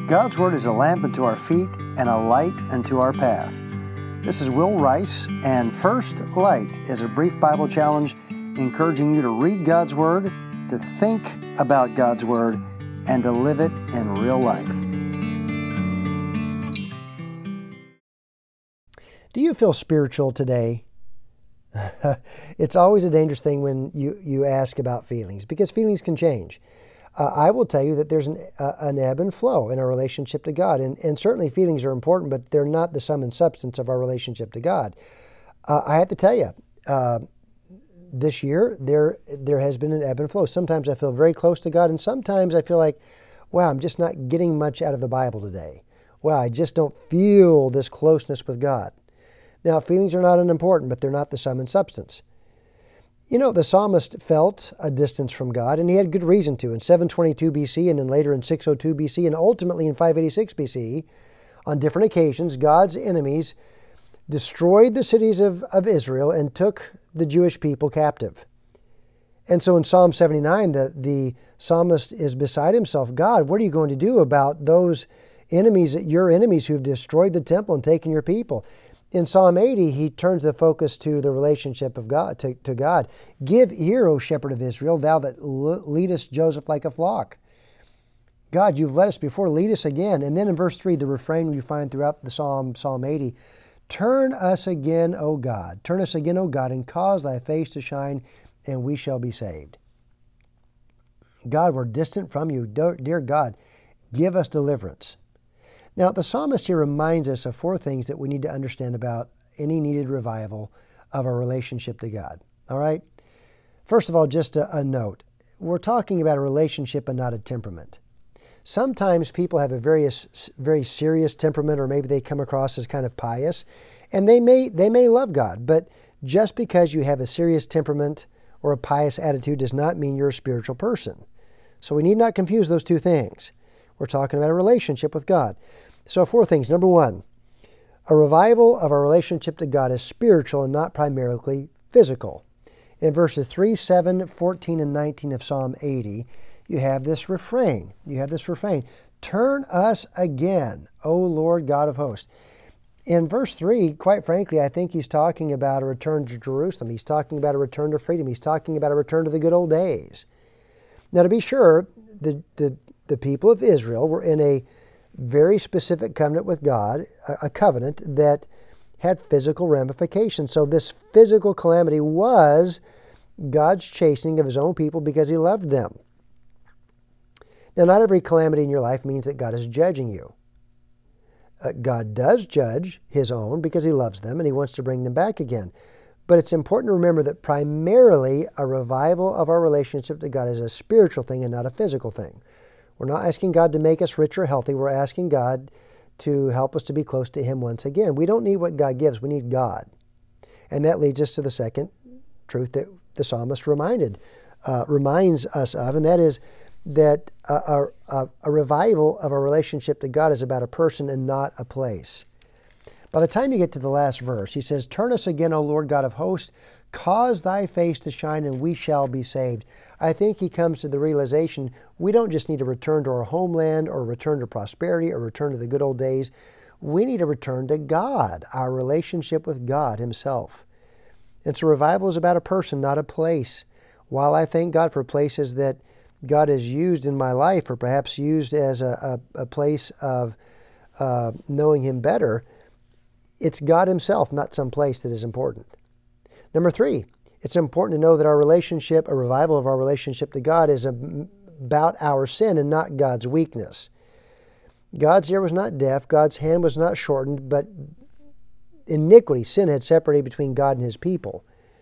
God's Word is a lamp unto our feet and a light unto our path. This is Will Rice, and First Light is a brief Bible challenge encouraging you to read God's Word, to think about God's Word, and to live it in real life. Do you feel spiritual today? It's always a dangerous thing when you ask about feelings, because feelings can change. I will tell you that there's an ebb and flow in our relationship to God. And certainly feelings are important, but they're not the sum and substance of our relationship to God. I have to tell you, this year, there has been an ebb and flow. Sometimes I feel very close to God, and sometimes I feel like, wow, I'm just not getting much out of the Bible today. Wow, I just don't feel this closeness with God. Now, feelings are not unimportant, but they're not the sum and substance. You know, the psalmist felt a distance from God, and he had good reason to. In 722 BC, and then later in 602 BC, and ultimately in 586 BC, on different occasions, God's enemies destroyed the cities of Israel and took the Jewish people captive. And so in Psalm 79, the psalmist is beside himself. God, what are you going to do about those enemies, your enemies who've destroyed the temple and taken your people? In Psalm 80, he turns the focus to the relationship of God, to God. Give ear, O shepherd of Israel, thou that leadest Joseph like a flock. God, you've led us before, lead us again. And then in verse 3, the refrain you find throughout the Psalm 80, turn us again, O God. Turn us again, O God, and cause thy face to shine, and we shall be saved. God, we're distant from you. Dear God, give us deliverance. Now, the psalmist here reminds us of four things that we need to understand about any needed revival of our relationship to God. All right? First of all, just a note. We're talking about a relationship and not a temperament. Sometimes people have a very serious temperament, or maybe they come across as kind of pious, and they may love God, but just because you have a serious temperament or a pious attitude does not mean you're a spiritual person. So we need not confuse those two things. We're talking about a relationship with God. So four things. Number one, a revival of our relationship to God is spiritual and not primarily physical. In verses 3, 7, 14, and 19 of Psalm 80, you have this refrain. Turn us again, O Lord God of hosts. In verse 3, quite frankly, I think he's talking about a return to Jerusalem. He's talking about a return to freedom. He's talking about a return to the good old days. Now, to be sure, the people of Israel were in a very specific covenant with God, a covenant that had physical ramifications. So this physical calamity was God's chastening of his own people because he loved them. Now, not every calamity in your life means that God is judging you. God does judge his own because he loves them and he wants to bring them back again. But it's important to remember that primarily a revival of our relationship to God is a spiritual thing and not a physical thing. We're not asking God to make us rich or healthy. We're asking God to help us to be close to him once again. We don't need what God gives. We need God. And that leads us to the second truth that the psalmist reminds us of, and that is that a revival of our relationship to God is about a person and not a place. By the time you get to the last verse, he says, turn us again, O Lord God of hosts, cause thy face to shine, and we shall be saved. I think he comes to the realization we don't just need to return to our homeland or return to prosperity or return to the good old days. We need to return to God, our relationship with God himself. And so revival is about a person, not a place. While I thank God for places that God has used in my life, or perhaps used as a place of knowing him better, it's God himself, not some place, that is important. Number 3, it's important to know that our relationship, a revival of our relationship to God, is about our sin and not God's weakness. God's ear was not deaf, God's hand was not shortened, but iniquity, sin, had separated between God and his people.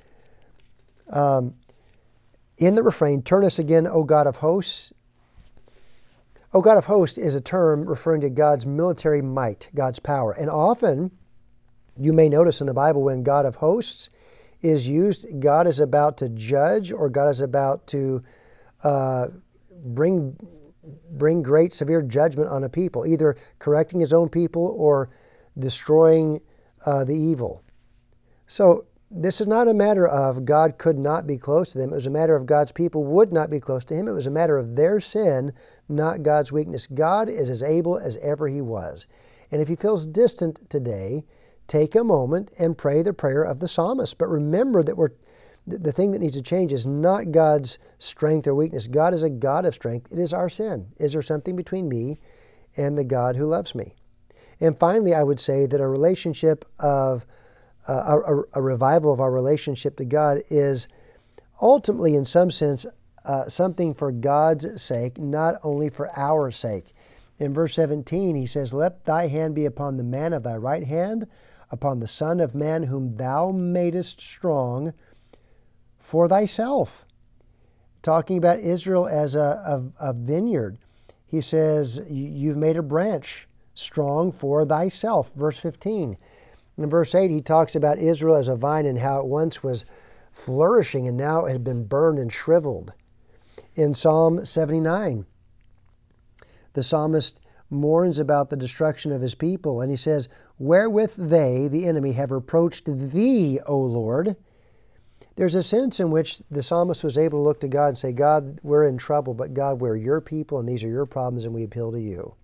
In the refrain, turn us again, O God of hosts. O God of hosts is a term referring to God's military might, God's power. And often, you may notice in the Bible when God of hosts is used, God is about to judge, or God is about to bring great severe judgment on a people, either correcting his own people or destroying the evil. So this is not a matter of God could not be close to them. It was a matter of God's people would not be close to Him. It was a matter of their sin, not God's weakness. God is as able as ever He was. And if He feels distant today, take a moment and pray the prayer of the psalmist. But remember that the thing that needs to change is not God's strength or weakness. God is a God of strength. It is our sin. Is there something between me and the God who loves me? And finally, I would say that a relationship of a revival of our relationship to God is ultimately, in some sense, something for God's sake, not only for our sake. In verse 17, he says, "Let thy hand be upon the man of thy right hand, upon the son of man whom thou madest strong for thyself." Talking about Israel as a vineyard. He says, you've made a branch strong for thyself. Verse 15. In verse 8, he talks about Israel as a vine and how it once was flourishing and now it had been burned and shriveled. In Psalm 79, the psalmist mourns about the destruction of his people, and he says, "Wherewith they, the enemy, have reproached thee, O Lord." There's a sense in which the psalmist was able to look to God and say, God, we're in trouble, but God, we're your people, and these are your problems, and we appeal to you.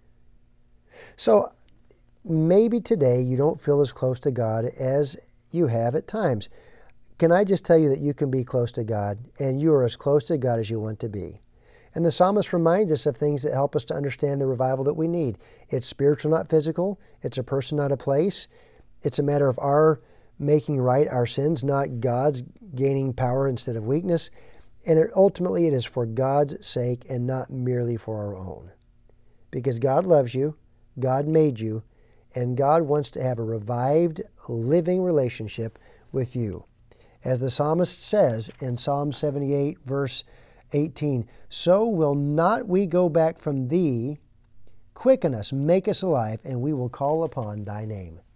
So maybe today you don't feel as close to God as you have at times. Can I just tell you that you can be close to God, and you are as close to God as you want to be? And the psalmist reminds us of things that help us to understand the revival that we need. It's spiritual, not physical. It's a person, not a place. It's a matter of our making right our sins, not God's gaining power instead of weakness. And ultimately it is for God's sake and not merely for our own. Because God loves you, God made you, and God wants to have a revived, living relationship with you. As the psalmist says in Psalm 78, verse 18, "So will not we go back from thee, quicken us, make us alive, and we will call upon thy name."